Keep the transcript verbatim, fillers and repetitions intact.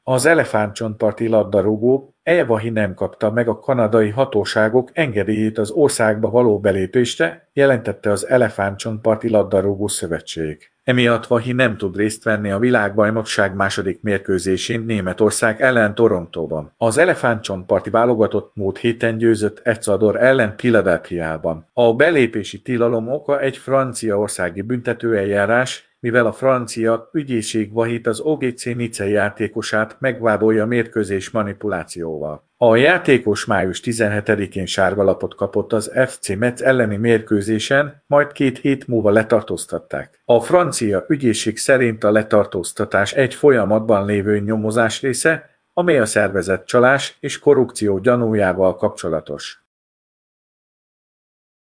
Az elefántcsontparti labdarúgó Eva nem kapta meg a kanadai hatóságok engedélyét az országba való belépésre, jelentette az Elefántcsontparti Labdarúgó Szövetség. Emiatt Vahi nem tud részt venni a világbajnokság második mérkőzésén Németország ellen Torontóban. Az elefántcsontparti válogatott múlt héten győzött Ecuador ellen Philadelphiában. A belépési tilalom oka egy franciaországi büntetőeljárás, mivel a francia ügyészség Vahit, az o gé cé Nice játékosát megvádolja mérkőzés manipulációval. A játékos május tizenhetedikén sárgalapot kapott az ef cé Metz elleni mérkőzésen, majd két hét múlva letartóztatták. A francia ügyészség szerint a letartóztatás egy folyamatban lévő nyomozás része, amely a szervezett csalás és korrupció gyanújával kapcsolatos.